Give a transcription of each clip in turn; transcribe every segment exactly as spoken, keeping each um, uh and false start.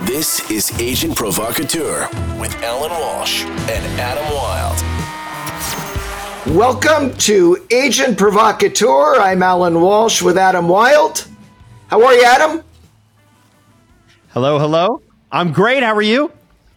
This is Agent Provocateur with Alan Walsh and Adam Wilde. Welcome to Agent Provocateur. I'm Alan Walsh with Adam Wilde. How are you, Adam? Hello, hello. I'm great. How are you?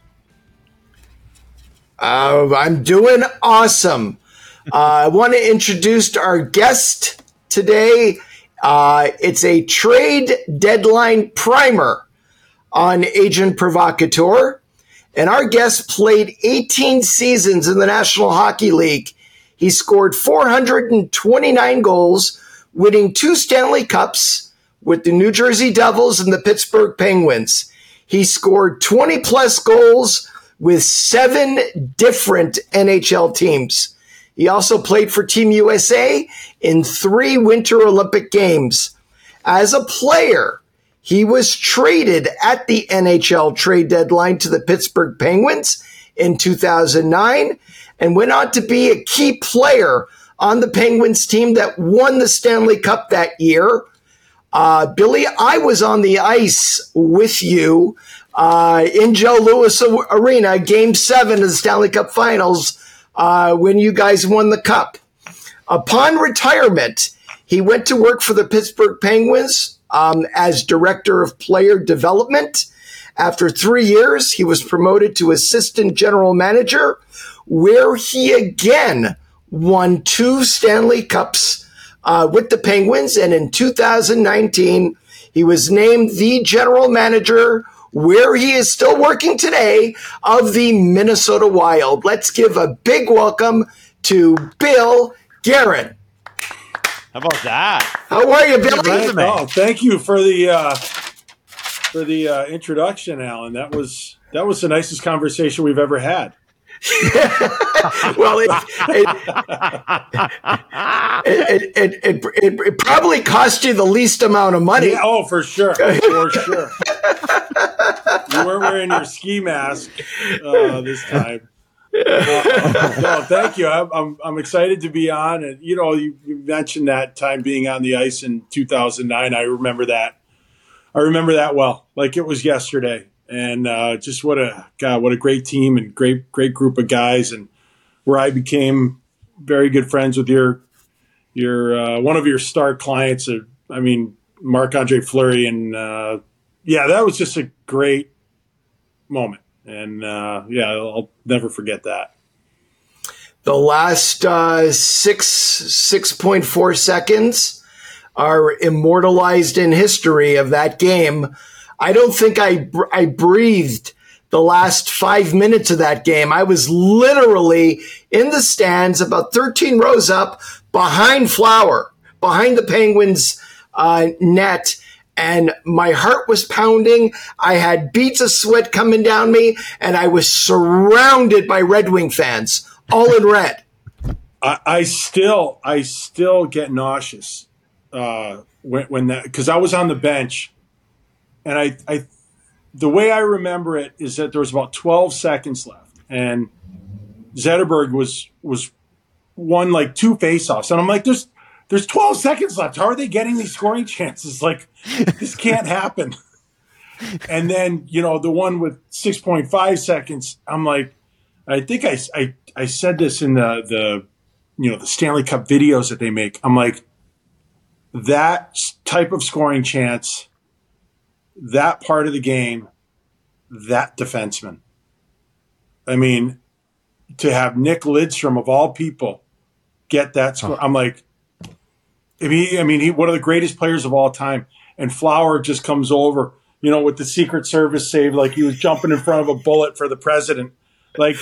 Uh, I'm doing awesome. Uh, I want to introduce our guest today. Uh, it's a trade deadline primer on Agent Provocateur. And our guest played eighteen seasons in the National Hockey League. He scored four hundred twenty-nine goals, winning two Stanley Cups with the New Jersey Devils and the Pittsburgh Penguins. He scored twenty plus goals with seven different N H L teams. He also played for Team U S A in three Winter Olympic Games. As a player, he was traded at the N H L trade deadline to the Pittsburgh Penguins in two thousand nine and went on to be a key player on the Penguins team that won the Stanley Cup that year. Uh, Billy, I was on the ice with you uh, in Joe Louis Arena, Game seven of the Stanley Cup Finals, uh, when you guys won the Cup. Upon retirement, he went to work for the Pittsburgh Penguins um, as Director of Player Development. After three years, he was promoted to Assistant General Manager, where he again won two Stanley Cups uh, with the Penguins. And in two thousand nineteen, he was named the General Manager, where he is still working today, of the Minnesota Wild. Let's give a big welcome to Bill Guerin. How about that? How are you, Billy? Thank, oh, thank you for the uh, for the uh, introduction, Alan. That was that was the nicest conversation we've ever had. Well, it it, it, it, it it probably cost you the least amount of money. Yeah, oh, for sure, for sure. You weren't wearing your ski mask uh, this time. Uh, no, thank you. I'm, I'm I'm excited to be on, and you know, you, you mentioned that time being on the ice in two thousand nine. I remember that. I remember that well, like it was yesterday. And uh, just what a God, what a great team and great great group of guys, and where I became very good friends with your your uh, one of your star clients. Uh, I mean, Marc-Andre Fleury, and uh, yeah, that was just a great moment. And uh, yeah, I'll never forget that. The last uh, six six point four seconds are immortalized in history of that game. I don't think I I breathed the last five minutes of that game. I was literally in the stands, about thirteen rows up, behind Flower, behind the Penguins' uh, net. And my heart was pounding. I had beads of sweat coming down me, and I was surrounded by Red Wing fans, all in red. I, I still, I still get nauseous uh, when, when that, because I was on the bench, and I, I, the way I remember it is that there was about twelve seconds left, and Zetterberg was was won like two faceoffs, and I'm like, there's. There's twelve seconds left. How are they getting these scoring chances? Like, this can't happen. And then, you know, the one with six point five seconds, I'm like, I think I, I, I said this in the, the, you know, the Stanley Cup videos that they make. I'm like, that type of scoring chance, that part of the game, that defenseman. I mean, to have Nick Lidstrom, of all people, get that score. I'm like, I mean, I mean, he one of the greatest players of all time, and Flower just comes over, you know, with the Secret Service save, like he was jumping in front of a bullet for the president. Like,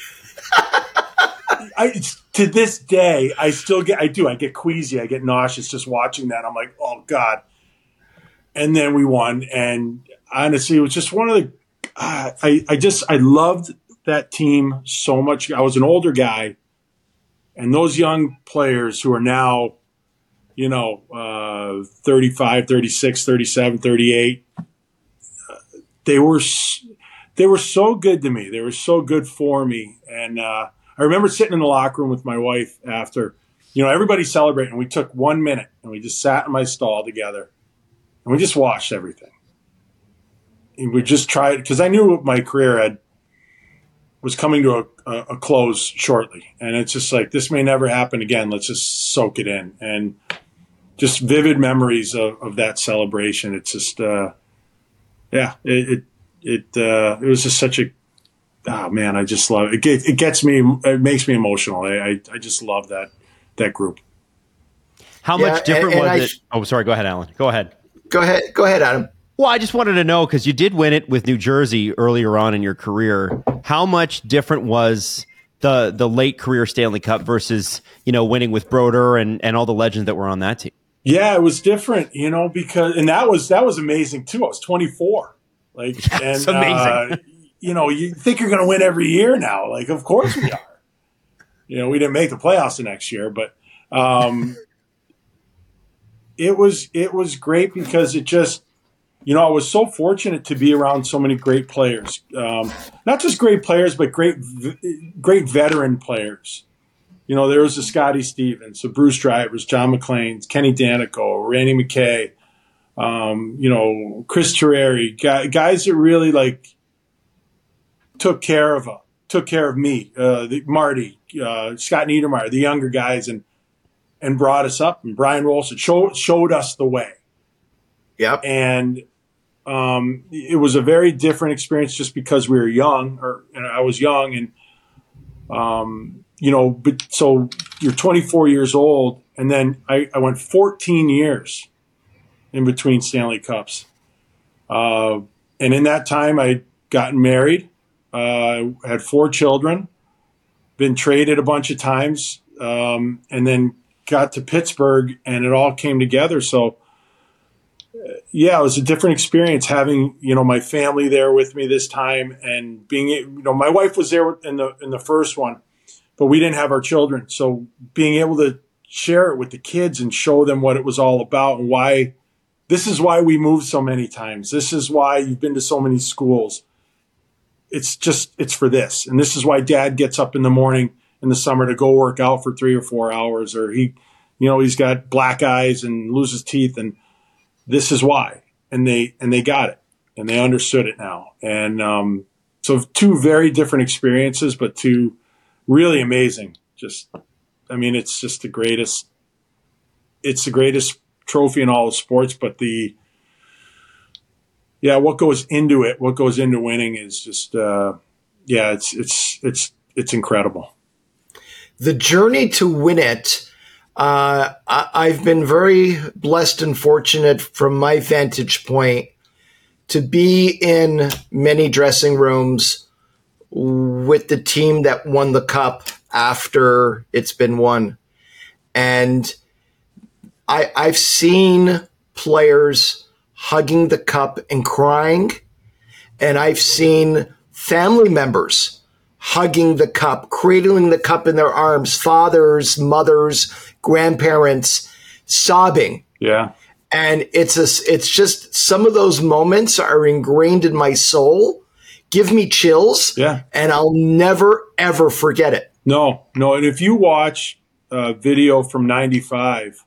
I it's, to this day, I still get, I do, I get queasy, I get nauseous just watching that. I'm like, oh God. And then we won, and honestly, it was just one of the. Uh, I I just I loved that team so much. I was an older guy, and those young players who are now, you know, uh, thirty-five, thirty-six, thirty-seven, thirty-eight, uh, they were they were so good to me. They were so good for me. And uh, I remember sitting in the locker room with my wife after, you know, everybody celebrating. We took one minute and we just sat in my stall together and we just watched everything. we just tried, because I knew my career had was coming to a, a, a close shortly, and it's just like, this may never happen again. Let's just soak it in, and just vivid memories of, of that celebration. It's just, uh, yeah, it it it, uh, it was just such a, oh man, I just love it. It, it gets me, it makes me emotional. I, I I just love that that group. How Yeah, much different and- and was I it? sh- Oh, sorry. Go ahead, Alan. Go ahead. Go ahead. Go ahead, Adam. Well, I just wanted to know, because you did win it with New Jersey earlier on in your career. How much different was the the late career Stanley Cup versus, you know, winning with Broder and, and all the legends that were on that team? Yeah, it was different, you know, because, and that was, that was amazing too. I was twenty-four. Like, Yeah, and, it's amazing. uh, you know, you think you're going to win every year now. Like, of course we are. You know, we didn't make the playoffs the next year, but, um, it was, it was great because it just, you know, I was so fortunate to be around so many great players. Um, not just great players, but great, great veteran players. You know, there was a Scotty Stevens, the Bruce Drivers, John McClain, Kenny Danico, Randy McKay, um, you know, Chris Terreri, guy, guys that really like took care of uh, took care of me, uh, the, Marty, uh, Scott Niedermayer, the younger guys, and and brought us up. And Brian Rolson showed showed us the way. Yep. And um, it was a very different experience just because we were young, or and I was young, and um, you know, but so you're twenty-four years old, and then I, I went fourteen years in between Stanley Cups, uh, and in that time I'd gotten married, uh, had four children, been traded a bunch of times, um, and then got to Pittsburgh, and it all came together. So. Yeah, it was a different experience having, you know, my family there with me this time, and being, you know, my wife was there in the in the first one, but we didn't have our children. So being able to share it with the kids and show them what it was all about and why, this is why we moved so many times. This is why you've been to so many schools. It's just, it's for this. And this is why Dad gets up in the morning in the summer to go work out for three or four hours, or he, you know, he's got black eyes and loses teeth, and this is why. And they, and they got it, and they understood it now. And, um, so two very different experiences, but two really amazing. Just, I mean, it's just the greatest, it's the greatest trophy in all of sports, but the, yeah, what goes into it, what goes into winning is just, uh, yeah, it's, it's, it's, it's incredible. The journey to win it, Uh, I, I've been very blessed and fortunate from my vantage point to be in many dressing rooms with the team that won the cup after it's been won. And I, I've seen players hugging the cup and crying, and I've seen family members hugging the cup, cradling the cup in their arms, fathers, mothers, grandparents, sobbing. Yeah. And it's a, it's just, some of those moments are ingrained in my soul, give me chills. Yeah. And I'll never, ever forget it. No, no. And if you watch a video from ninety-five,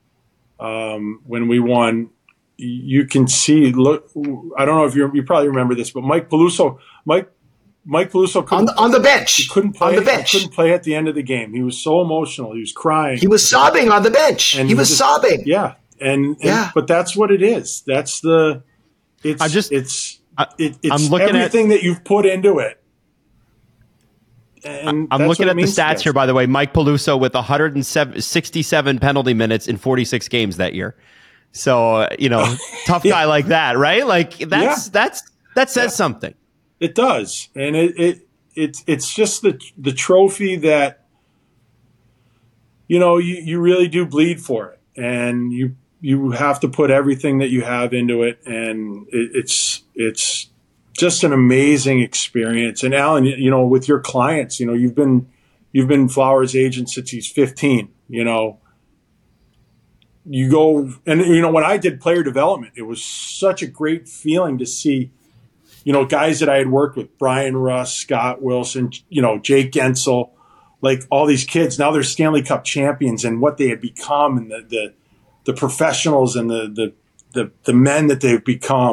um, when we won, you can see, look, I don't know if you you probably remember this, but Mike Peluso, Mike, Mike Peluso On the, on the bench. He couldn't play. On the bench. He couldn't play at the end of the game. He was so emotional. He was crying. He was sobbing on the bench. And he was just- sobbing. Yeah, and, and Yeah. but that's what it is. That's the. It's I'm just- it's I- it, it's I'm looking at- everything that you've put into it. And I'm that's looking what it at the means to stats guys. here, by the way. Mike Peluso with one hundred sixty-seven penalty minutes in forty-six games that year. So, uh, you know, tough guy like that, right? Like that's Yeah. that's that says Yeah. something. It does, and it it it's it's just the the trophy that, you know, you, you really do bleed for it, and you you have to put everything that you have into it, and it, it's it's just an amazing experience. And Alan, you know, with your clients, you know, you've been you've been Flowers' agent since he's fifteen. You know, you go and you know when I did player development, it was such a great feeling to see, you know, guys that I had worked with, Brian Russ, Scott Wilson, you know, Jake Gensel, like all these kids. Now they're Stanley Cup champions, and what they had become, and the the, the professionals and the, the the the men that they've become.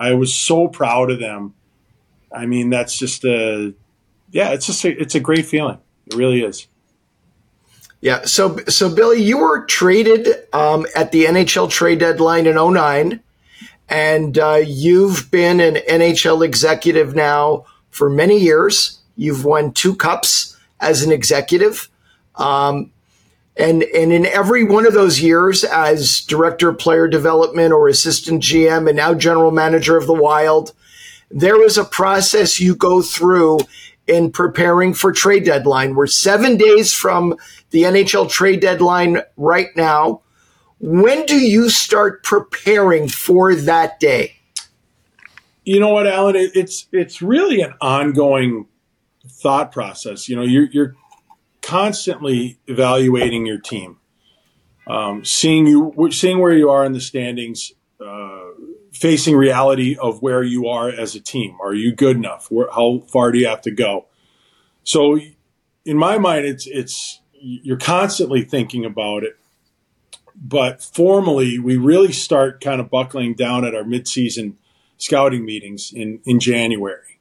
I was so proud of them. I mean, that's just a, yeah, it's just a, it's a great feeling. It really is. Yeah. So, so Billy, you were traded um, at the N H L trade deadline in oh nine, and uh, you've been an N H L executive now for many years. You've won two cups as an executive. Um, and, and in every one of those years as director of player development or assistant G M and now general manager of the Wild, there is a process you go through in preparing for trade deadline. We're seven days from the N H L trade deadline right now. When do you start preparing for that day? You know what, Alan? It, it's it's really an ongoing thought process. You know, you're you're constantly evaluating your team, um, seeing you seeing where you are in the standings, uh, facing reality of where you are as a team. Are you good enough? Where, how far do you have to go? So, in my mind, it's it's you're constantly thinking about it. But formally, we really start kind of buckling down at our midseason scouting meetings in, in January.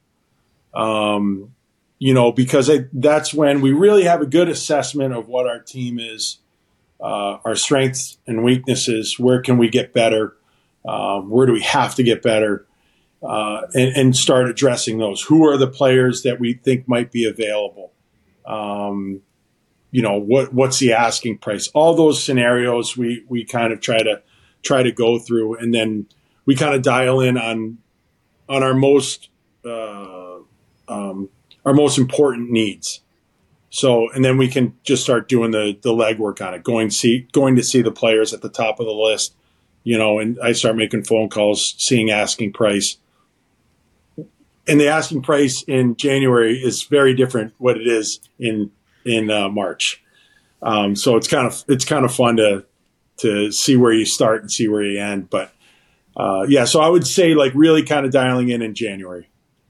Um, you know, because I, that's when we really have a good assessment of what our team is, uh, our strengths and weaknesses, where can we get better, um, where do we have to get better, uh, and, and start addressing those. Who are the players that we think might be available? Um, you know, what what's the asking price? All those scenarios we we kind of try to try to go through, and then we kind of dial in on on our most uh, um, our most important needs. So, and then we can just start doing the the legwork on it, going see going to see the players at the top of the list, you know, and I start making phone calls, seeing asking price. And the asking price in January is very different what it is in in uh, March. Um, so it's kind of it's kind of fun to to see where you start and see where you end. But uh, yeah, so I would say like really kind of dialing in in January.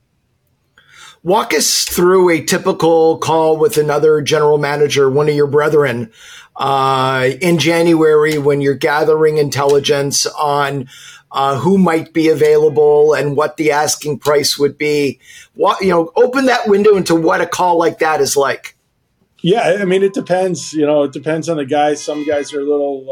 Walk us through a typical call with another general manager, one of your brethren, uh, in January when you're gathering intelligence on uh, who might be available and what the asking price would be. What, you know, open that window into what a call like that is like. Yeah, I mean, it depends. You know, it depends on the guys. Some guys are a little,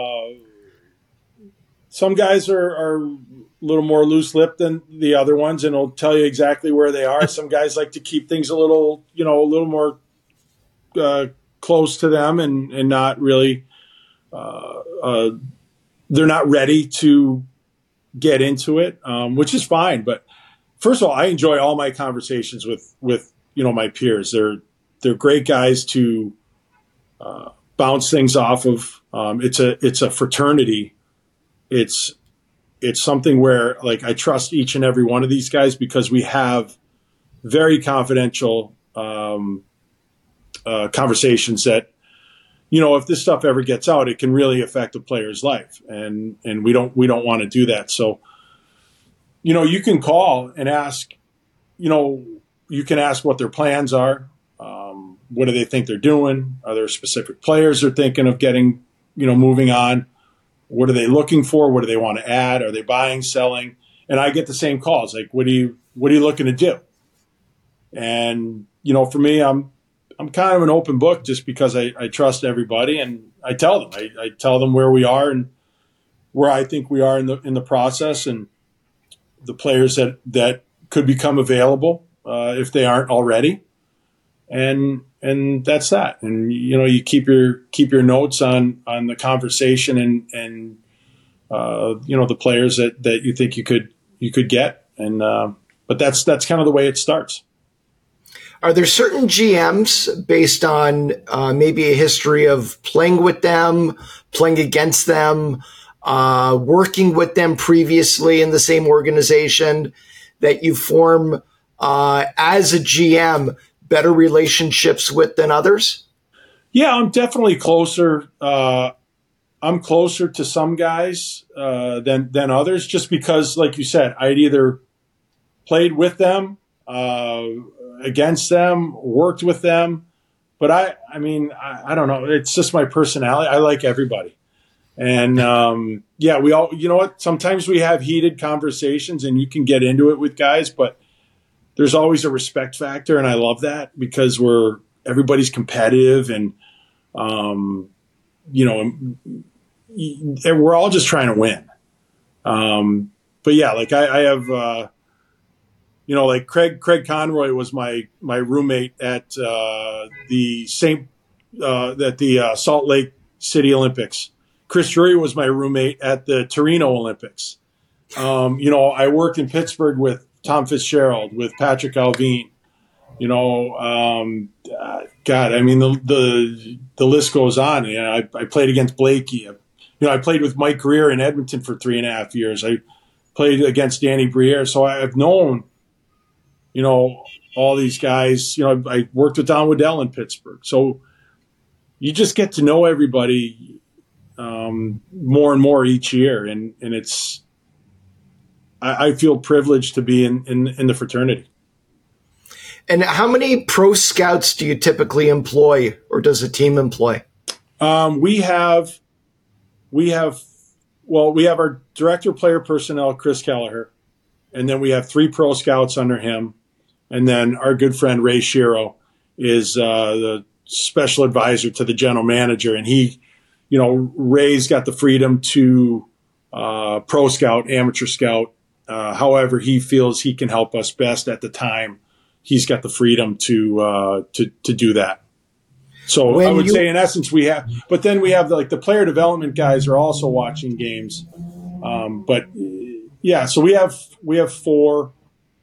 uh, some guys are, are a little more loose-lipped than the other ones, and will tell you exactly where they are. Some guys like to keep things a little, you know, a little more uh, close to them, and and not really, uh, uh, they're not ready to get into it, um, which is fine. But first of all, I enjoy all my conversations with with you know my peers. They're They're great guys to uh, bounce things off of. Um, it's a it's a fraternity. It's it's something where like I trust each and every one of these guys because we have very confidential um, uh, conversations that, you know, if this stuff ever gets out, it can really affect a player's life, and and we don't we don't want to do that. So, you know, you can call and ask, you know, you can ask what their plans are. Um, what do they think they're doing? Are there specific players they're thinking of getting, you know, moving on? What are they looking for? What do they want to add? Are they buying, selling? And I get the same calls. Like, what do you, what are you looking to do? And, you know, for me, I'm, I'm kind of an open book just because I, I trust everybody, and I tell them, I, I tell them where we are and where I think we are in the, in the process, and the players that, that could become available, uh, if they aren't already. And and that's that. And you know, you keep your keep your notes on on the conversation and and uh, you know the players that, that you think you could you could get. And uh, but that's that's kind of the way it starts. Are there certain G Ms based on uh, maybe a history of playing with them, playing against them, uh, working with them previously in the same organization, that you form uh, as a G M better relationships with than others? Yeah, I'm definitely closer. Uh, I'm closer to some guys uh, than than others, just because, like you said, I'd either played with them, uh, against them, worked with them. But I, I mean, I, I don't know. It's just my personality. I like everybody. And um, yeah, we all, you know what? Sometimes we have heated conversations, and you can get into it with guys, but there's always a respect factor, and I love that because we're everybody's competitive, and um, you know, we're all just trying to win. Um, but yeah, like I, I have, uh, you know, like Craig Craig Conroy was my my roommate at uh, the Saint uh, at the uh, Salt Lake City Olympics. Chris Drury was my roommate at the Torino Olympics. Um, you know, I worked in Pittsburgh with Tom Fitzgerald, with Patrick Alvine. You know, um, uh, God, I mean, the, the the list goes on. You know, I, I played against Blakey. You know, I played with Mike Greer in Edmonton for three and a half years. I played against Danny Briere. So I've known, you know, all these guys. You know, I worked with Don Waddell in Pittsburgh. So you just get to know everybody um, more and more each year. And, and it's, I, I feel privileged to be in, in, in the fraternity. And how many pro scouts do you typically employ, or does a team employ? Um, we have, we have, well, we have our director of player personnel, Chris Kelleher, and then we have three pro scouts under him. And then our good friend Ray Shiro is uh, the special advisor to the general manager. And he, you know, Ray's got the freedom to uh, pro scout, amateur scout, uh, however he feels he can help us best at the time. He's got the freedom to uh, to to do that. So when I would you- say, in essence, we have. But then we have the, like the player development guys are also watching games. Um, but yeah, so we have we have four,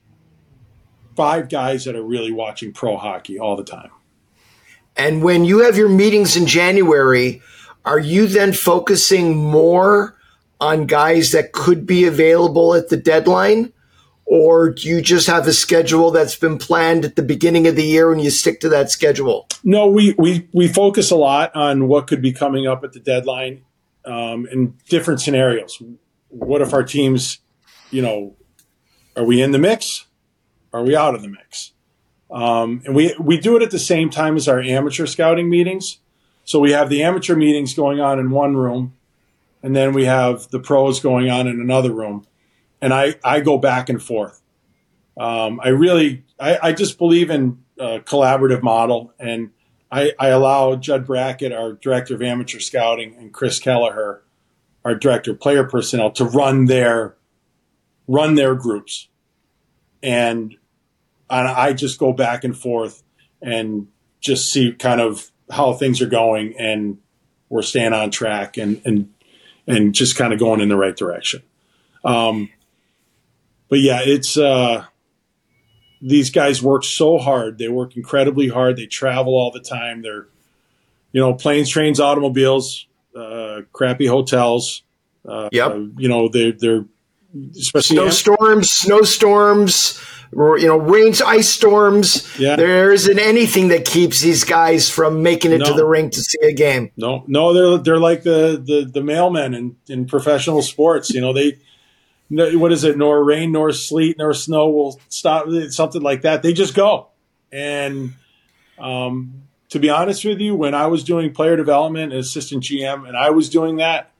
five guys that are really watching pro hockey all the time. And when you have your meetings in January, are you then focusing more on guys that could be available at the deadline? Or do you just have a schedule that's been planned at the beginning of the year and you stick to that schedule? No, we, we, we focus a lot on what could be coming up at the deadline um, in different scenarios. What if our teams, you know, are we in the mix? Are we out of the mix? Um, and we, we do it at the same time as our amateur scouting meetings. So we have the amateur meetings going on in one room, and then we have the pros going on in another room. And I, I go back and forth. Um, I really, I, I just believe in a collaborative model. And I, I allow Judd Brackett, our director of amateur scouting, and Chris Kelleher, our director of player personnel, to run their, run their groups. And, and I just go back and forth and just see kind of how things are going, and we're staying on track and, and, and just kind of going in the right direction. Um, But yeah, it's uh, these guys work so hard. They work incredibly hard. They travel all the time. They're, you know, planes, trains, automobiles, uh, crappy hotels. Uh, yep. Uh, you know, they're they're especially snowstorms, snowstorms, you know, rains, ice storms. Yeah. There isn't anything that keeps these guys from making it no. to the rink to see a game. No, no, they're they're like the the, the mailmen in, in professional sports. You know, they. What is it? Nor rain, nor sleet, nor snow will stop. Something like that. They just go. And um, to be honest with you, when I was doing player development and assistant G M, and I was doing that,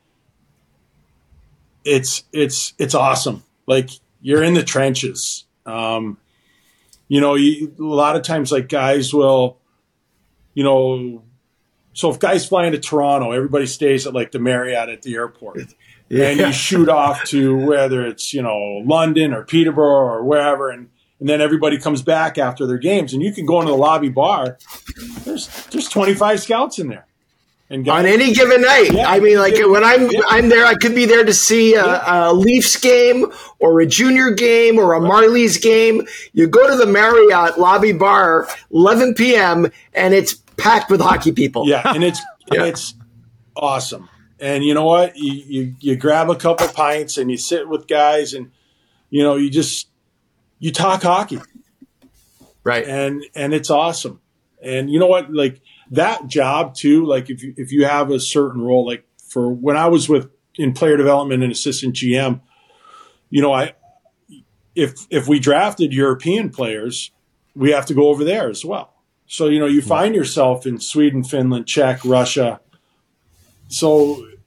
it's it's it's awesome. Like, you're in the trenches. Um, you know, you, a lot of times, like, guys will, you know, so if guys fly into Toronto, everybody stays at like the Marriott at the airport. Yeah. And you shoot off to whether it's, you know, London or Peterborough or wherever, and, and then everybody comes back after their games, and you can go into the lobby bar. There's there's twenty-five scouts in there, and guys, on any given night. Yeah, I mean, like yeah, when I'm yeah. I'm there, I could be there to see a, yeah. a Leafs game or a junior game or a Marlies game. You go to the Marriott lobby bar, eleven p.m., and it's packed with hockey people. Yeah, and it's yeah. and it's awesome. And you know what? You, you you grab a couple pints and you sit with guys, and you know you just you talk hockey, right? And and it's awesome. And you know what? Like that job too. Like if you, if you have a certain role, like for when I was with in player development and assistant G M, you know, I if if we drafted European players, we have to go over there as well. So you know, you find yourself in Sweden, Finland, Czech, Russia. So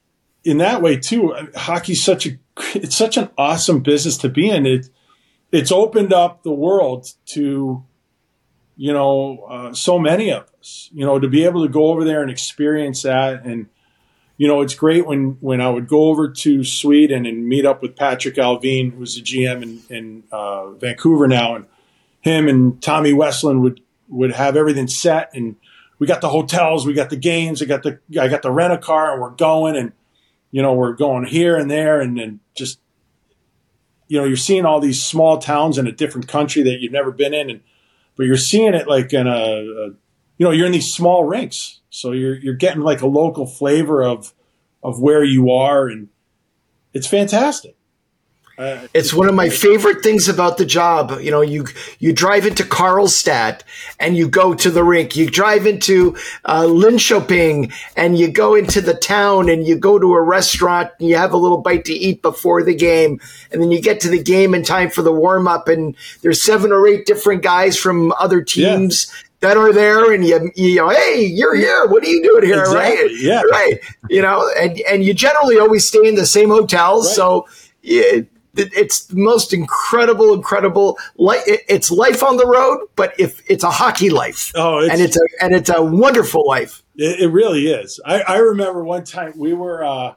in that way too, hockey's such a it's such an awesome business to be in. It it's opened up the world to, you know, uh, so many of us. You know, to be able to go over there and experience that, and you know, it's great when when I would go over to Sweden and meet up with Patrick Alvin, who's the G M in, in uh, Vancouver now, and him and Tommy Westland would would have everything set, and we got the hotels, we got the games, I got the I got the rent a car, and we're going, and you know, we're going here and there, and then just, you know, you're seeing all these small towns in a different country that you've never been in, and but you're seeing it like in a, a you know, you're in these small rinks, so you're you're getting like a local flavor of of where you are, and it's fantastic. Uh, it's one of my favorite things about the job. You know, you you drive into Karlstad and you go to the rink. You drive into uh, Linköping and you go into the town and you go to a restaurant and you have a little bite to eat before the game. And then you get to the game in time for the warm up, and there's seven or eight different guys from other teams. Yeah. That are there, and you, you know, hey, you're here. What are you doing here, exactly. right? Yeah, right. You know, and and you generally always stay in the same hotels, right. So it, it's the most incredible, incredible. Life. It's life on the road, but if it's a hockey life, oh, it's, and it's a and it's a wonderful life. It, it really is. I, I remember one time we were. Uh,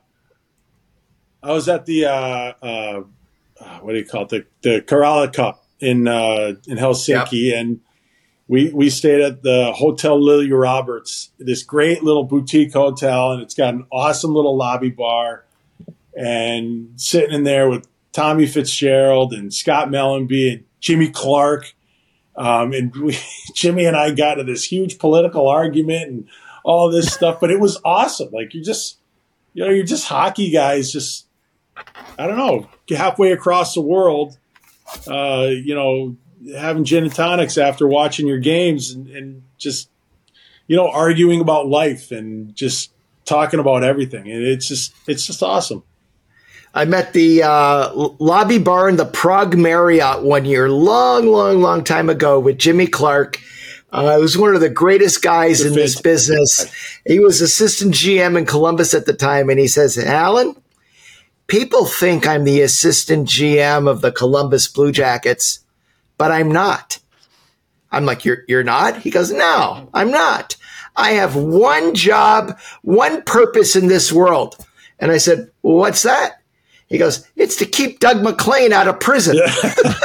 I was at the uh, uh, what do you call it? The the Kerala Cup in uh, in Helsinki, yep. and. We we stayed at the Hotel Lily Roberts, this great little boutique hotel, and it's got an awesome little lobby bar. And sitting in there with Tommy Fitzgerald and Scott Mellenby and Jimmy Clark, um, and we, Jimmy and I got into this huge political argument and all this stuff. But it was awesome. Like you're just, you know, you're just hockey guys. Just I don't know, halfway across the world, uh, you know. Having gin and tonics after watching your games, and, and just, you know, arguing about life and just talking about everything. And it's just, it's just awesome. I met the uh, lobby bar in the Prague Marriott one year, long, long, long time ago with Jimmy Clark. Uh, he was one of the greatest guys in this business. He was assistant G M in Columbus at the time. And he says, Alan, people think I'm the assistant G M of the Columbus Blue Jackets, but I'm not. I'm like, you're you're not? He goes, no, I'm not. I have one job, one purpose in this world. And I said, well, what's that? He goes, it's to keep Doug McClain out of prison. Yeah.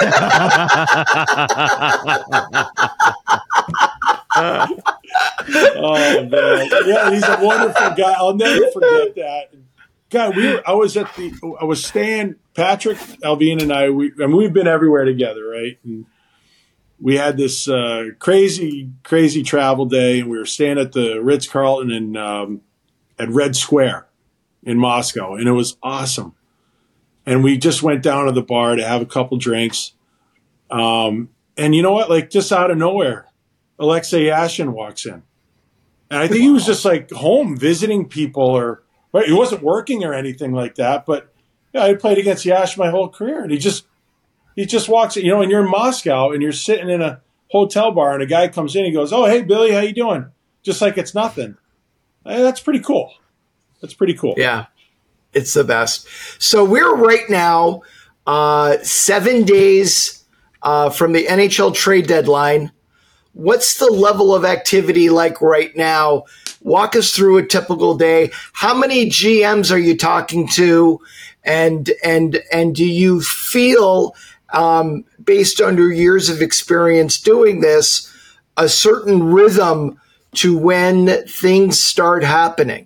Oh, man. Yeah, he's a wonderful guy. I'll never forget that. God, we were, I was at the, I was staying, Patrick, Alvin, and I, we, and we've been everywhere together, right? And we had this uh, crazy, crazy travel day, and we were staying at the Ritz-Carlton in, um, at Red Square in Moscow, and it was awesome. And we just went down to the bar to have a couple drinks. Um, and you know what? Like, just out of nowhere, Alexei Yashin walks in. And I think he was just like home visiting people, or right, he wasn't working or anything like that. But yeah, I played against Yash my whole career, and he just he just walks in, you know, and you're in Moscow and you're sitting in a hotel bar, and a guy comes in, he goes, "Oh, hey Billy, how you doing?" Just like it's nothing. Hey, that's pretty cool. That's pretty cool. Yeah, it's the best. So we're right now uh, seven days uh, from the N H L trade deadline. What's the level of activity like right now? Walk us through a typical day. How many G Ms are you talking to? And and and do you feel, um, based on your years of experience doing this, a certain rhythm to when things start happening?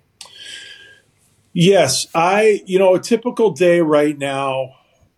Yes. I, you know, a typical day right now,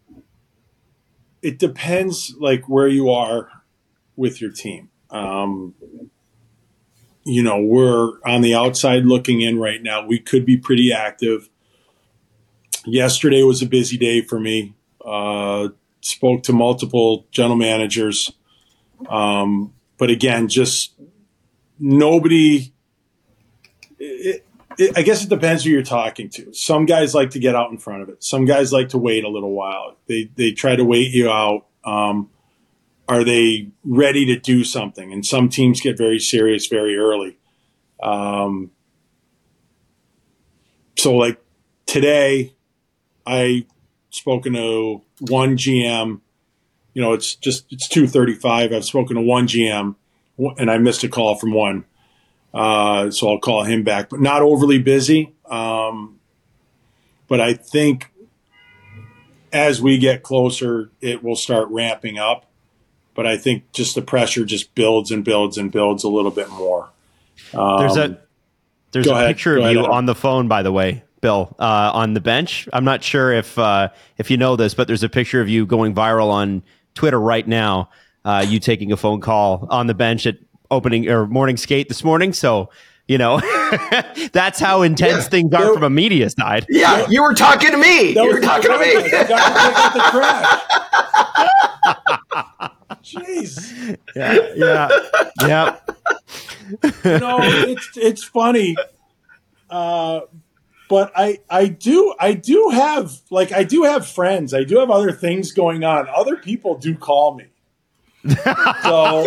it depends like where you are with your team. Um, you know, we're on the outside looking in right now. We could be pretty active. Yesterday was a busy day for me. Uh, spoke to multiple general managers. Um, but again, just nobody, it, it, I guess it depends who you're talking to. Some guys like to get out in front of it. Some guys like to wait a little while. They, they try to wait you out. Um, Are they ready to do something? And some teams get very serious very early. Um, so, like today I spoken to one G M. You know, it's just it's two thirty-five. I've spoken to one G M, and I missed a call from one, uh, so I'll call him back. But not overly busy. Um, but I think as we get closer, it will start ramping up. But I think just the pressure just builds and builds and builds a little bit more. Um, there's a there's a ahead. picture Go of ahead, you Adam. on the phone, by the way, Bill, uh, on the bench. I'm not sure if uh, if you know this, but there's a picture of you going viral on Twitter right now. Uh, you taking a phone call on the bench at opening or morning skate this morning. So, you know, that's how intense Yeah. things are There- from a media side. Yeah, you were talking to me. That You was were talking to my me. I forgot to take out the trash. Jeez. Yeah, yeah, yeah. You know, it's it's funny, uh, but I I do I do have like I do have friends. I do have other things going on. Other people do call me. So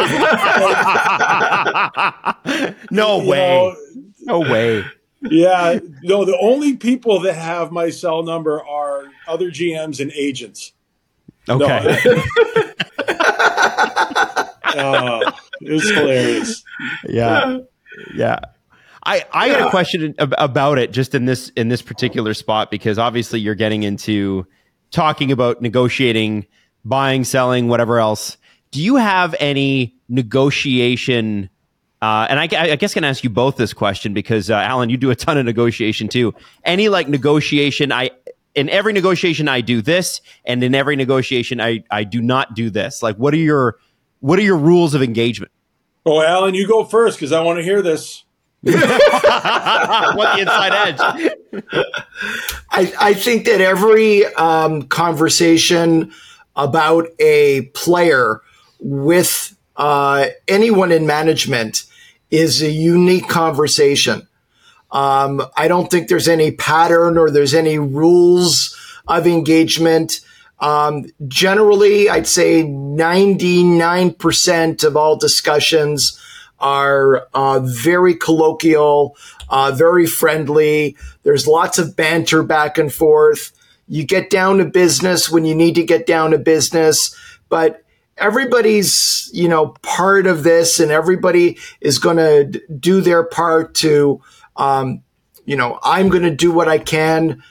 like, No you way. know, No way. yeah, no. The only people that have my cell number are other G Ms and agents. Okay. Uh, it was hilarious. Yeah. Yeah. I, I got a question ab- about it just in this in this particular spot, because obviously you're getting into talking about negotiating, buying, selling, whatever else. Do you have any negotiation? Uh, and I, I guess can ask you both this question because uh, Alan, you do a ton of negotiation too. Any like negotiation? I in every negotiation I do this, and in every negotiation I I do not do this. Like, what are your what are your rules of engagement? Oh, Alan, you go first because I want to hear this. What the inside edge? I, I think that every um, conversation about a player with uh, anyone in management is a unique conversation. Um, I don't think there's any pattern or there's any rules of engagement. Um, generally, I'd say ninety-nine percent of all discussions are uh, very colloquial, uh, very friendly. There's lots of banter back and forth. You get down to business when you need to get down to business, but everybody's, you know, part of this, and everybody is going to do their part to, um, you know, I'm going to do what I can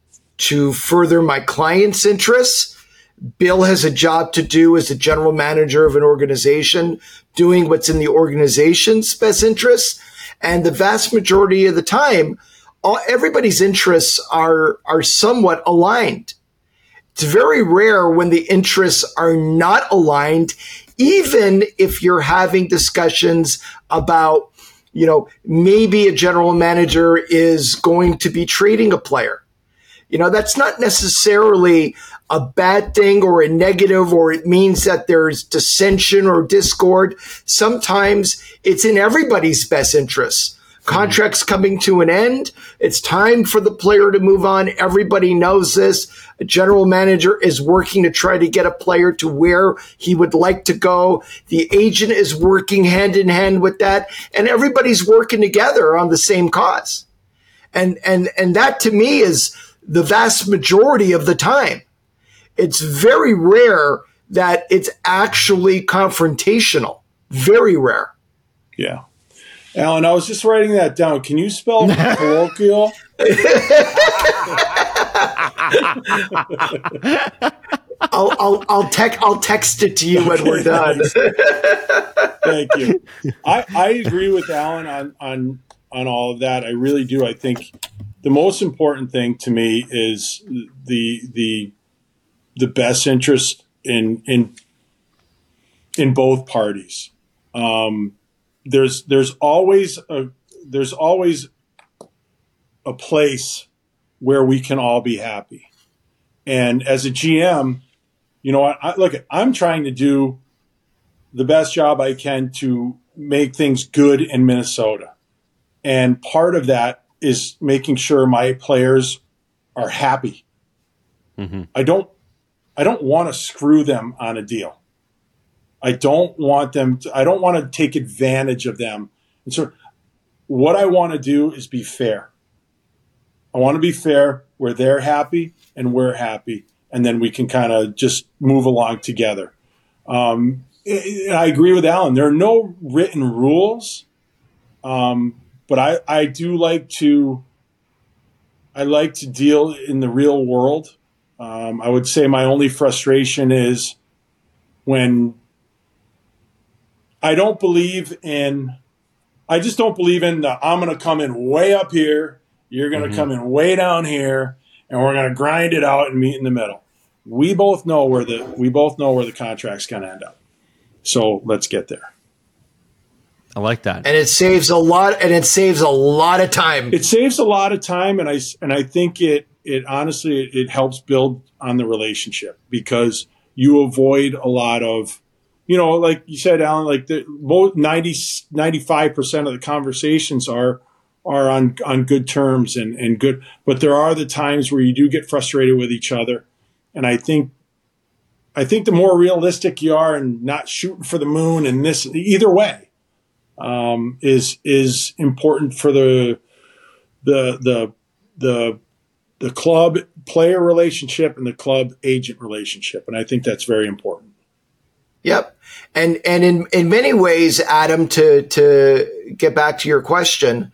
to further my client's interests. Bill has a job to do as a general manager of an organization, doing what's in the organization's best interests. And the vast majority of the time, all, everybody's interests are, are somewhat aligned. It's very rare when the interests are not aligned, even if you're having discussions about, you know, maybe a general manager is going to be trading a player. You know, that's not necessarily a bad thing or a negative, or it means that there's dissension or discord. Sometimes it's in everybody's best interests. Contracts coming to an end. It's time for the player to move on. Everybody knows this. A general manager is working to try to get a player to where he would like to go. The agent is working hand in hand with that, and everybody's working together on the same cause. And, and, and that to me is the vast majority of the time. It's very rare that it's actually confrontational. Very rare. Yeah. Alan, I was just writing that down. Can you spell colloquial? I'll I'll I'll, tec- I'll text it to you when we're done. Thank you. I, I agree with Alan on, on on all of that. I really do. I think the most important thing to me is the the the best interest in in in both parties. Um, there's there's always a there's always a place where we can all be happy. And as a G M, you know, I, I look, I'm trying to do the best job I can to make things good in Minnesota. And part of that is making sure my players are happy. Mm-hmm. I don't I don't want to screw them on a deal. I don't want them to, I don't want to take advantage of them. And so what I want to do is be fair. I want to be fair where they're happy and we're happy, and then we can kind of just move along together. Um, I agree with Alan. There are no written rules, um, but I, I do like to I like to deal in the real world. Um, I would say my only frustration is when I don't believe in I just don't believe in the I'm going to come in way up here, you're going to mm-hmm. come in way down here, and we're going to grind it out and meet in the middle. We both know where the we both know where the contract's going to end up. So let's get there. I like that. And it saves a lot and it saves a lot of time. It saves a lot of time, and I and I think it it honestly it, it helps build on the relationship, because you avoid a lot of, you know, like you said, Alan, like the most ninety, ninety-five percent of the conversations are are on on good terms and and good, but there are the times where you do get frustrated with each other. And I think I think the more realistic you are and not shooting for the moon, and this either way um, is is important for the the the the the club player relationship and the club agent relationship, and I think that's very important. Yep, and and in in many ways, Adam, to to get back to your question,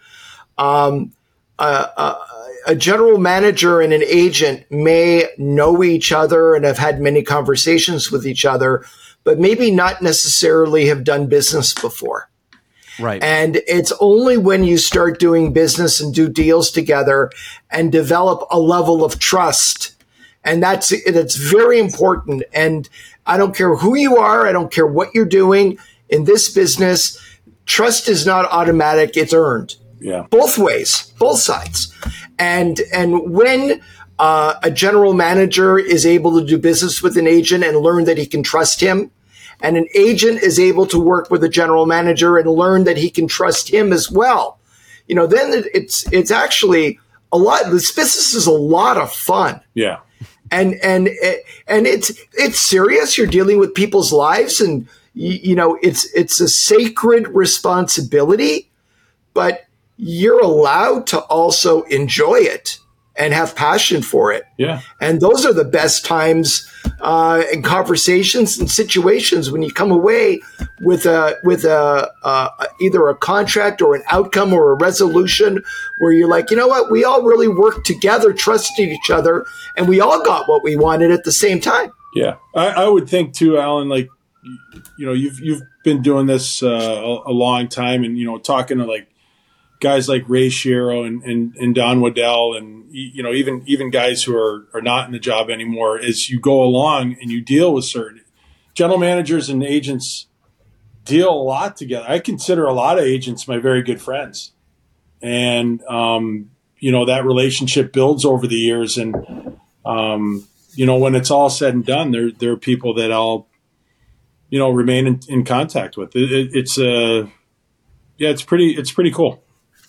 um, uh, uh, a general manager and an agent may know each other and have had many conversations with each other, but maybe not necessarily have done business before. Right. And it's only when you start doing business and do deals together and develop a level of trust. And that's, that's very important. And I don't care who you are. I don't care what you're doing in this business. Trust is not automatic. It's earned. Yeah. Both ways, both sides. And, and when uh, a general manager is able to do business with an agent and learn that he can trust him, and an agent is able to work with a general manager and learn that he can trust him as well, you know, then it's, it's actually a lot. This business is a lot of fun. Yeah. And, and, and it's, it's serious. You're dealing with people's lives, and you, you know, it's, it's a sacred responsibility, but you're allowed to also enjoy it and have passion for it. Yeah. And those are the best times uh, in conversations and situations when you come away with a with a uh, either a contract or an outcome or a resolution where you're like, you know what, we all really worked together, trusted each other, and we all got what we wanted at the same time. Yeah, I, I would think too, Alan. Like, you know, you've you've been doing this uh, a, a long time, and you know, talking to like guys like Ray Shero and, and, and Don Waddell, and you know, even even guys who are, are not in the job anymore, as you go along and you deal with certain general managers and agents deal a lot together. I consider a lot of agents my very good friends, and um, you know, that relationship builds over the years. And um, you know, when it's all said and done, there there are people that I'll you know remain in, in contact with. It, it, it's a uh, yeah, it's pretty it's pretty cool.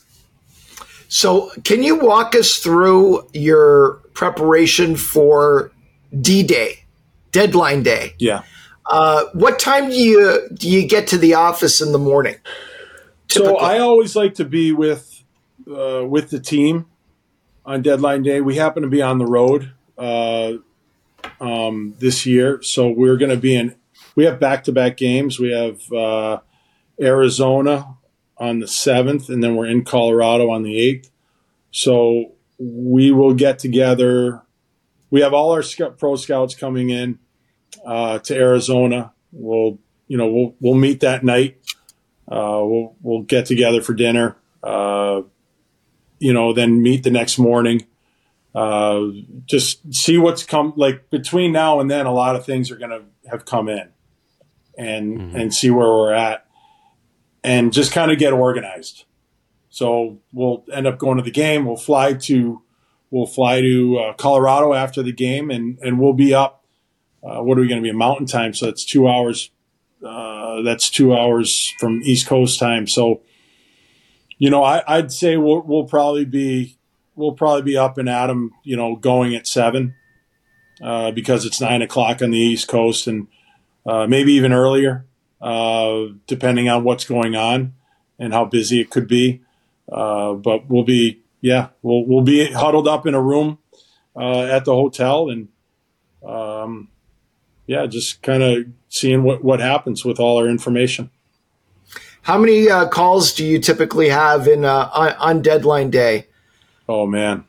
So can you walk us through your preparation for D-Day, deadline day? Yeah. Uh, what time do you do you get to the office in the morning? Typically? So I always like to be with uh, with the team on deadline day. We happen to be on the road uh, um, this year, so we're going to be in. We have back-to-back games. We have uh, Arizona on the seventh, and then we're in Colorado on the eighth. So we will get together. We have all our sc- pro scouts coming in uh, to Arizona. We'll, you know, we'll we'll meet that night. Uh, we'll we'll get together for dinner. Uh, you know, then meet the next morning. Uh, just see what's come. Like between now and then, a lot of things are going to have come in, and mm-hmm. and see where we're at. And just kind of get organized. So we'll end up going to the game. We'll fly to we'll fly to uh, Colorado after the game, and, and we'll be up. Uh, what are we going to be? Mountain time, so that's two hours. Uh, that's two hours from East Coast time. So, you know, I, I'd say we'll we'll probably be we'll probably be up and at 'em, you know, going at seven uh, because it's nine o'clock on the East Coast, and uh, maybe even earlier. Uh, depending on what's going on and how busy it could be. Uh, but we'll be yeah, we'll we'll be huddled up in a room uh, at the hotel, and um, yeah, just kind of seeing what what happens with all our information. How many uh, calls do you typically have in uh, on, on deadline day? Oh man.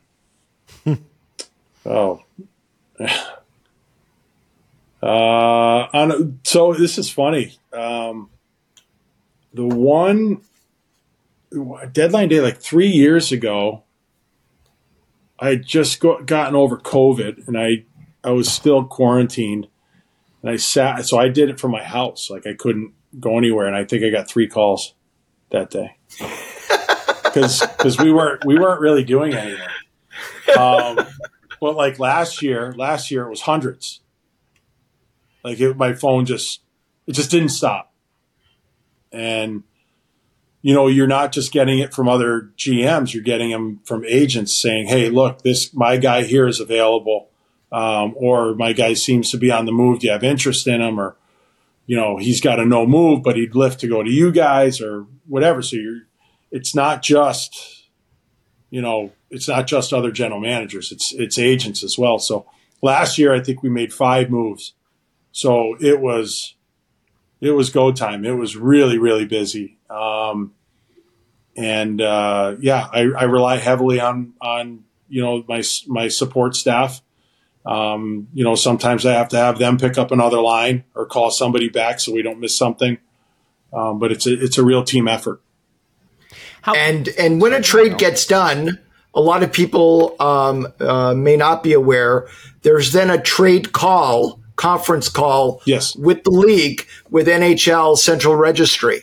oh. Uh, on so this is funny. Um, the one deadline day, like three years ago, I had just go, gotten over COVID, and I I was still quarantined, and I sat. So I did it from my house. Like I couldn't go anywhere, and I think I got three calls that day because because we weren't we weren't really doing anything. Um, but like last year, last year it was hundreds. Like it, my phone just, it just didn't stop. And, you know, you're not just getting it from other G Ms, you're getting them from agents saying, hey, look, this, my guy here is available. Um, or my guy seems to be on the move. Do you have interest in him? Or, you know, he's got a no move, but he'd lift to go to you guys or whatever. So you're, it's not just, you know, it's not just other general managers. It's, it's agents as well. So last year, I think we made five moves. So it was, it was go time. It was really, really busy. Um, and, uh, yeah, I, I rely heavily on, on, you know, my, my support staff. Um, you know, sometimes I have to have them pick up another line or call somebody back so we don't miss something. Um, but it's a, it's a real team effort. How- and, and when a trade gets done, a lot of people, um, uh, may not be aware, there's then a trade call conference call yes. with the league with N H L Central Registry.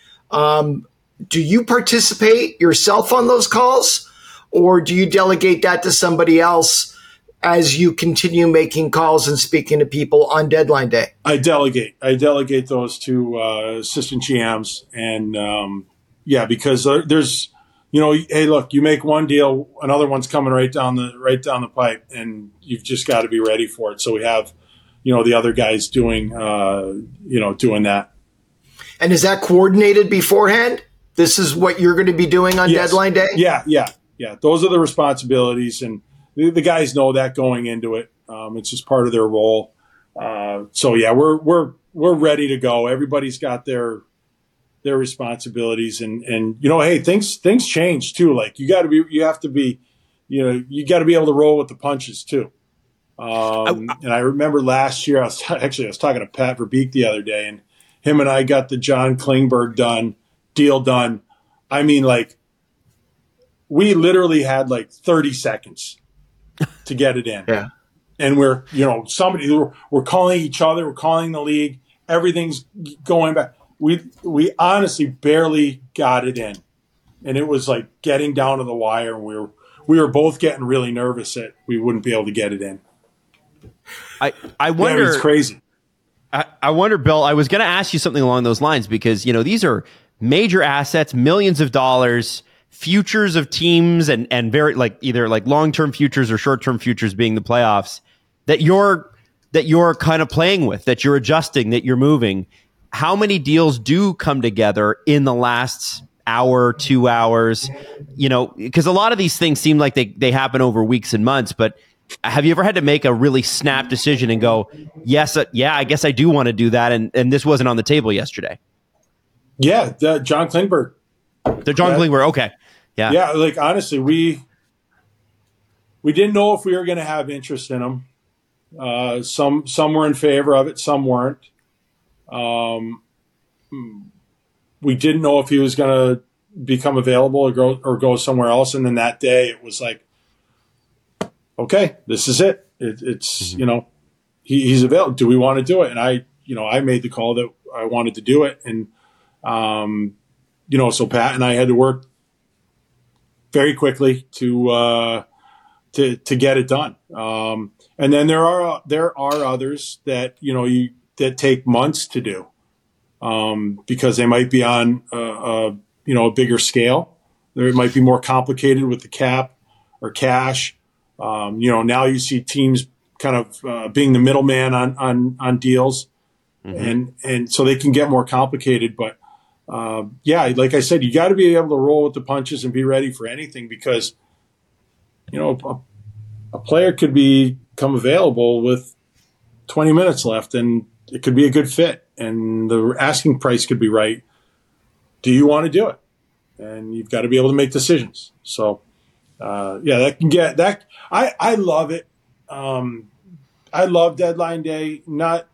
Um, do you participate yourself on those calls, or do you delegate that to somebody else as you continue making calls and speaking to people on deadline day? I delegate. I delegate those to uh, assistant G Ms. And, um, yeah, because there's, you know, hey, look, you make one deal, another one's coming right down the right down the pipe, and you've just got to be ready for it. So we have, you know, the other guys doing, uh, you know, doing that. And is that coordinated beforehand? This is what you're going to be doing on yes. deadline day? Yeah, yeah, yeah. Those are the responsibilities, and the, the guys know that going into it. Um, it's just part of their role. Uh, so yeah, we're we're we're ready to go. Everybody's got their their responsibilities, and and you know, hey, things things change too. Like you got to be, you have to be, you know, you got to be able to roll with the punches too. Um, and I remember last year, I was actually I was talking to Pat Verbeek the other day, and him and I got the John Klingberg done deal done. I mean, like we literally had like thirty seconds to get it in. Yeah, and we're you know somebody we're, we're calling each other, we're calling the league, everything's going back. We we honestly barely got it in, and it was like getting down to the wire, and we were we were both getting really nervous that we wouldn't be able to get it in. I, I wonder. Yeah, it's crazy. I, I wonder, Bill, I was going to ask you something along those lines because, you know, these are major assets, millions of dollars, futures of teams and, and very like either like long-term futures or short-term futures being the playoffs that you're, that you're kind of playing with, that you're adjusting, that you're moving. How many deals do come together in the last hour, two hours, you know, because a lot of these things seem like they, they happen over weeks and months, but have you ever had to make a really snap decision and go, yes, uh, yeah, I guess I do want to do that, and, and this wasn't on the table yesterday? Yeah, the John Klingberg. The John yeah. Klingberg, okay. Yeah. Yeah, like honestly, we we didn't know if we were going to have interest in him. Uh, some some were in favor of it, some weren't. Um, we didn't know if he was going to become available or go or go somewhere else, and then that day it was like, okay, this is it. it it's, mm-hmm. you know, he, he's available. Do we want to do it? And I, you know, I made the call that I wanted to do it. And, um, you know, so Pat and I had to work very quickly to, uh, to, to get it done. Um, and then there are, there are others that, you know, you, that take months to do, um, because they might be on, a, a, you know, a bigger scale. There might be more complicated with the cap or cash. Um, you know, now you see teams kind of uh, being the middleman on on on deals, mm-hmm. and and so they can get more complicated. But uh, yeah, like I said, you got to be able to roll with the punches and be ready for anything because you know, a, a player could be come available with twenty minutes left, and it could be a good fit, and the asking price could be right. Do you want to do it? And you've got to be able to make decisions. So, uh, yeah, that can get that. I, I love it. Um, I love deadline day. Not,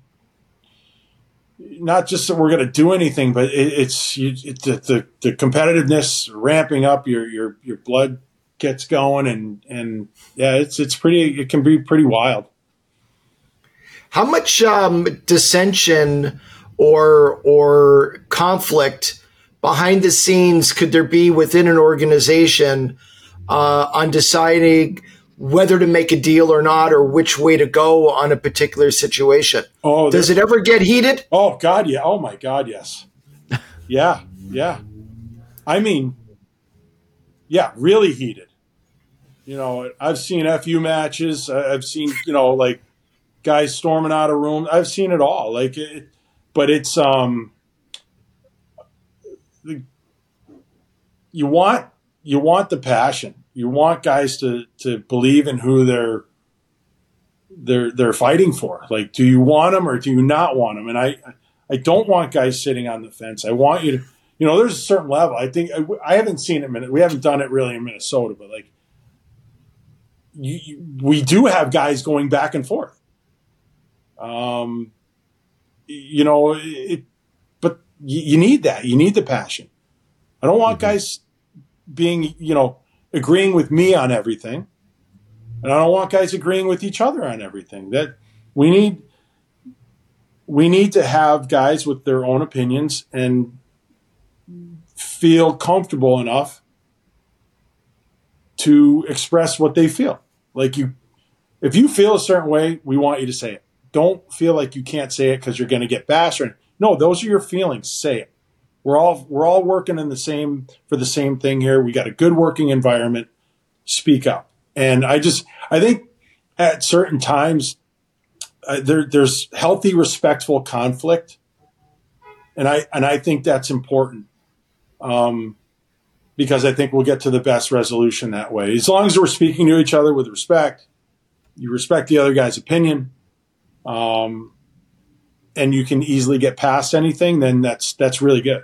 not just that we're going to do anything, but it, it's you, it, the, the the competitiveness ramping up. Your your your blood gets going, and and yeah, it's it's pretty. It can be pretty wild. How much um, dissension or or conflict behind the scenes could there be within an organization uh, on deciding whether to make a deal or not, or which way to go on a particular situation? Oh, does it ever get heated? Oh God, yeah. Oh my God, yes. Yeah, yeah. I mean, yeah, really heated. You know, I've seen F U matches. I've seen, you know, like guys storming out of rooms. I've seen it all. Like, it, but it's um, you want you want the passion. You want guys to to believe in who they're they're they're fighting for. Like, do you want them or do you not want them? And I I don't want guys sitting on the fence. I want you to, you know, there's a certain level. I think I, I haven't seen it. We haven't done it really in Minnesota, but like, you, you, we do have guys going back and forth. Um, you know, it, but you, you need that. You need the passion. I don't want mm-hmm. guys being, you know, agreeing with me on everything, and I don't want guys agreeing with each other on everything. That we need, we need to have guys with their own opinions and feel comfortable enough to express what they feel. Like, you, if you feel a certain way, we want you to say it. Don't feel like you can't say it because you're going to get bashed. Or, no, those are your feelings. Say it. We're all we're all working in the same for the same thing here. We got a good working environment. Speak up. And I just I think at certain times uh, there there's healthy, respectful conflict, and I and I think that's important. Um, because I think we'll get to the best resolution that way. As long as we're speaking to each other with respect, you respect the other guy's opinion, um, and you can easily get past anything, then that's that's really good.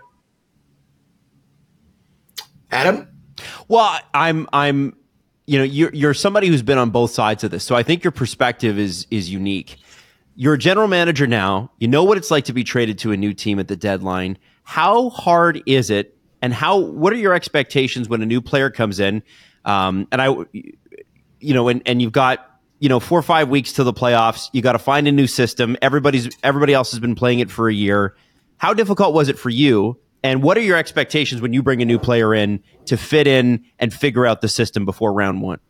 Adam? Well, I'm I'm you know, you're you're somebody who's been on both sides of this. So I think your perspective is is unique. You're a general manager now. You know what it's like to be traded to a new team at the deadline. How hard is it? And how? What are your expectations when a new player comes in? Um, and I, you know, and, and you've got, you know, four or five weeks to the playoffs. You got to find a new system. Everybody's everybody else has been playing it for a year. How difficult was it for you? And what are your expectations when you bring a new player in to fit in and figure out the system before round one?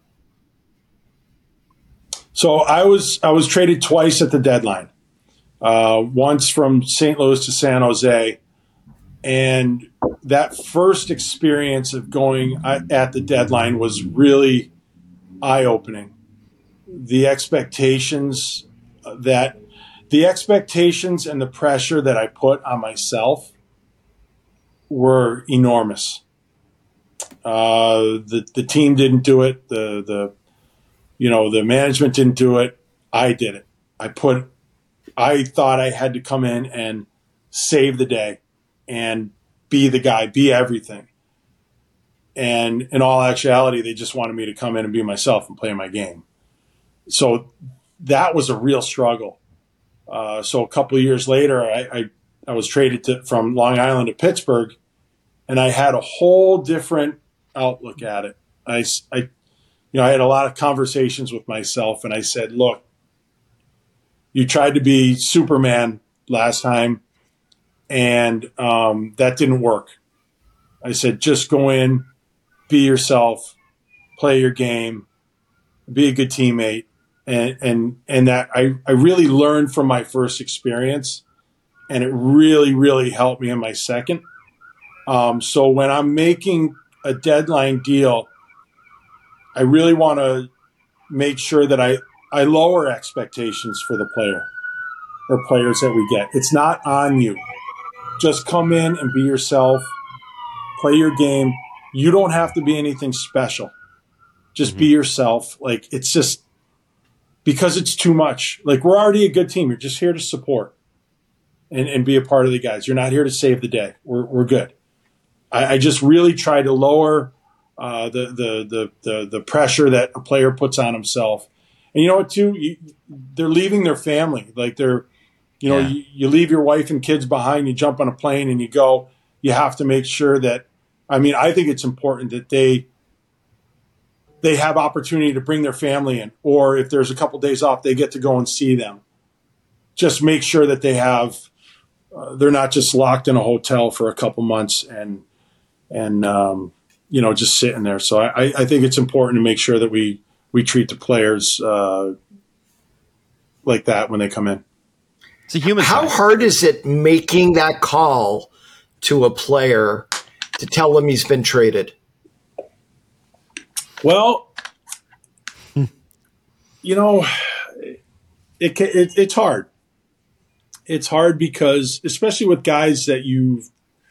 So I was I was traded twice at the deadline. Uh, once from Saint Louis to San Jose. And that first experience of going at the deadline was really eye-opening. The expectations that the expectations and the pressure that I put on myself were enormous. Uh, the the team didn't do it. The the you know the management didn't do it. I did it. I put. I thought I had to come in and save the day and be the guy, be everything. And in all actuality, they just wanted me to come in and be myself and play my game. So that was a real struggle. Uh, so a couple of years later, I, I, I was traded to, from Long Island to Pittsburgh, and I had a whole different outlook at it. I, I, you know, I had a lot of conversations with myself, and I said, look, you tried to be Superman last time, and um, that didn't work. I said, just go in, be yourself, play your game, be a good teammate. And and and that I, I really learned from my first experience, and it really, really helped me in my second. Um, so when I'm making a deadline deal, I really want to make sure that I, I lower expectations for the player or players that we get. It's not on you. Just come in and be yourself, play your game. You don't have to be anything special. just mm-hmm. be yourself. Like, it's just because it's too much. Like, we're already a good team. You're just here to support and, and be a part of the guys. You're not here to save the day. We're we're good. I, I just really try to lower uh, the, the the the the pressure that a player puts on himself. And you know what, too? You, they're leaving their family. Like, they're, you know, yeah. you, you leave your wife and kids behind, you jump on a plane and you go. You have to make sure that, I mean, I think it's important that they they have opportunity to bring their family in. Or if there's a couple days off, they get to go and see them. Just make sure that they have, uh, they're not just locked in a hotel for a couple months and, and um, you know, just sitting there. So I, I think it's important to make sure that we, we treat the players uh, like that when they come in. It's a human How side. hard is it making that call to a player to tell him he's been traded? Well, you know, it, it it's hard. It's hard because, especially with guys that you've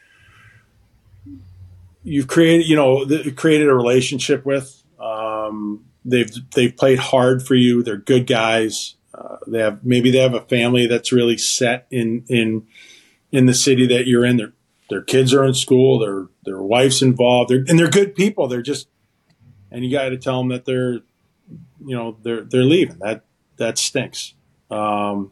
you've created, you know, created a relationship with. Um, they've they've played hard for you. They're good guys. Uh, they have maybe they have a family that's really set in in in the city that you're in. Their their kids are in school. Their their wife's involved. They're, and they're good people. They're just, and you got to tell them that they're, you know, they're they're leaving. That that stinks. Um,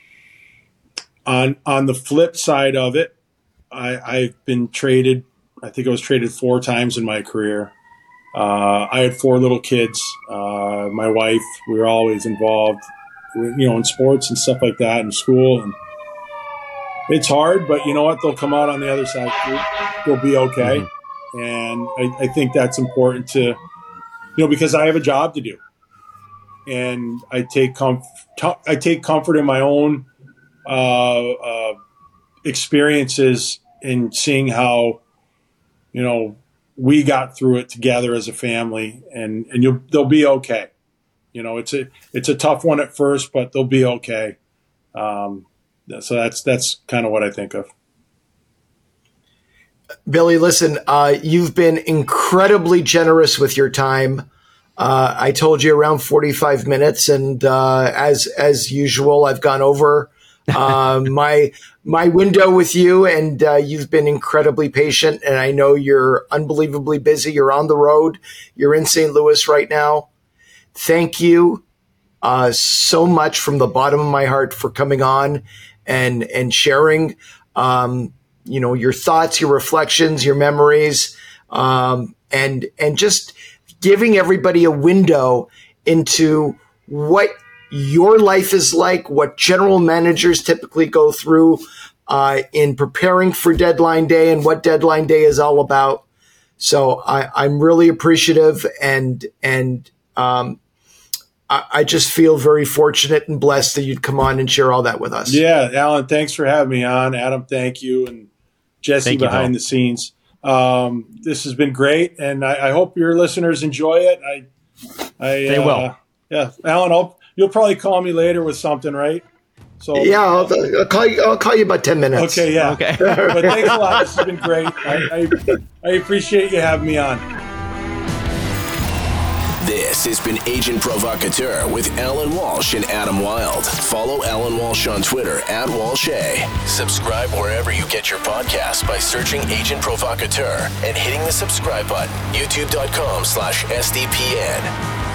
on on the flip side of it, I, I've been traded. I think I was traded four times in my career. Uh, I had four little kids. Uh, my wife, we were always involved, you know, in sports and stuff like that, in school, and it's hard. But you know what? They'll come out on the other side. They'll be okay, mm-hmm. and I, I think that's important to, you know, because I have a job to do, and I take comf- I take comfort in my own uh, uh, experiences in seeing how, you know, we got through it together as a family, and, and you'll, they'll be okay. You know, it's a, it's a tough one at first, but they'll be okay. Um, so that's, that's kind of what I think of. Billy, listen, uh, you've been incredibly generous with your time. Uh, I told you around forty-five minutes, and uh, as, as usual, I've gone over uh, my my window with you, and uh, you've been incredibly patient, and I know you're unbelievably busy. You're on the road. You're in Saint Louis right now. Thank you uh, so much from the bottom of my heart for coming on and and sharing, um, you know, your thoughts, your reflections, your memories, um, and and just giving everybody a window into what your life is like, what general managers typically go through uh, in preparing for deadline day and what deadline day is all about. So I, I'm really appreciative, and and um, I, I just feel very fortunate and blessed that you'd come on and share all that with us. Yeah, Alan, thanks for having me on. Adam, thank you, and Jesse thank behind you, the scenes. Um, this has been great, and I, I hope your listeners enjoy it. I, I they uh, will. Yeah, Alan, I'll, you'll probably call me later with something, right? So yeah, I'll, I'll call you. I'll call you about ten minutes. Okay, yeah. Okay. But thanks a lot. This has been great. I, I, I appreciate you having me on. This has been Agent Provocateur with Alan Walsh and Adam Wilde. Follow Alan Walsh on Twitter at WalshA. Subscribe wherever you get your podcasts by searching Agent Provocateur and hitting the subscribe button. YouTube.com slash SDPN.